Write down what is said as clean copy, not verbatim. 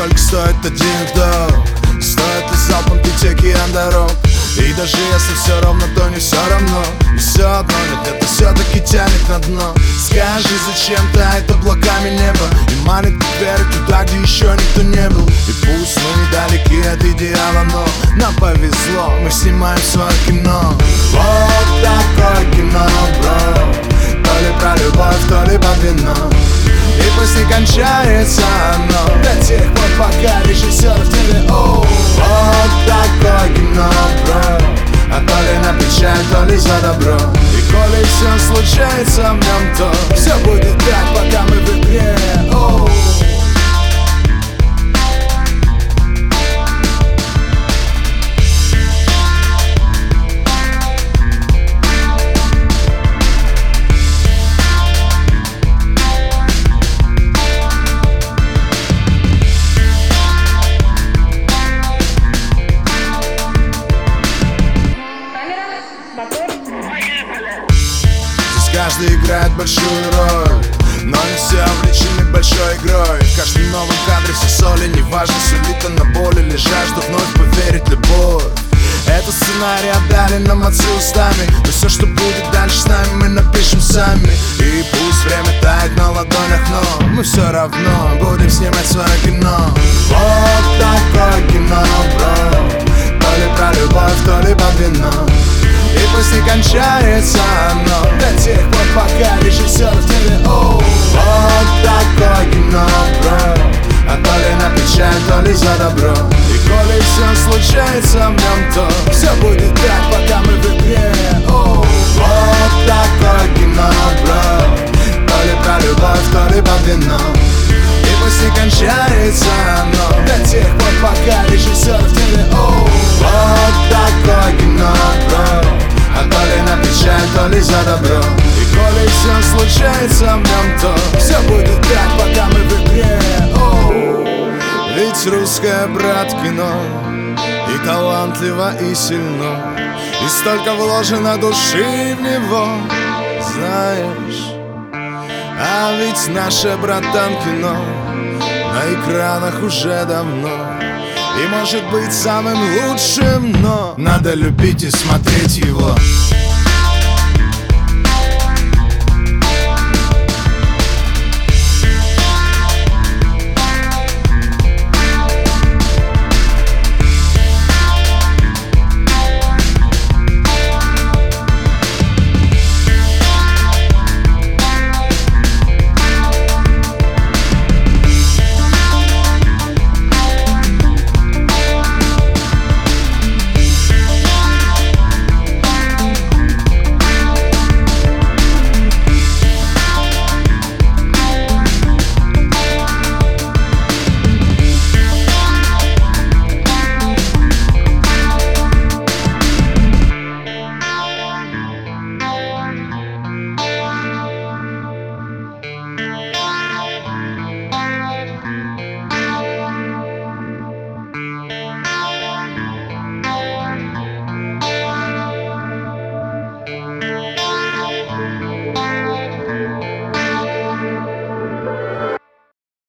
сколько стоит один вдох? Стоит ли залпом пить океан дорог? И даже если все равно, то не все равно. И все одно, нет, это все-таки тянет на дно. Скажи, зачем тает облаками небо и манит к вере туда, где еще никто не был. И пусть мы недалеки от идеала, но нам повезло, мы снимаем свое кино. Вот такое кино, бро. То ли про любовь, то ли под вино. И пусть не кончается оно до тех пор, пока режиссер в теле. Оу, вот такое кино, бро. А то ли на печаль, то ли за добро. И коли все случается в нем, то все будет так, пока мы в игре. Оу. Каждый играет большую роль, но не все увлечены большой игрой. В каждом новом кадре все соли, неважно, сулит она боль или жажду вновь поверить в любовь. Это сценарий отдали нам отцы устами, но все, что будет дальше с нами, мы напишем сами. И пусть время тает на ладонях, но мы все равно будем снимать свое кино. Вот такое кино, бро. То ли про любовь, то ли под вино. И пусть не кончается оно до тех пор, пока режиссер в теле. Оу, вот такое кино, бро. А то ли на печаль, то ли за добро. И коли все случается в нем, то все будет так, пока мы в игре. Оу, вот такое кино, бро. То ли про любовь, то ли под вино. И пусть не кончается оно до тех пор, пока режиссер в теле. Оу, вот такое кино, бро. А то ли на печаль, то ли за добро. И коли все случается в нем, то все будет так, пока мы в игре. Оу. Ведь русское, брат, кино и талантливо, и сильно, и столько вложено души в него, знаешь. А ведь наше, братан, кино на экранах уже давно и может быть самым лучшим, но надо любить и смотреть его.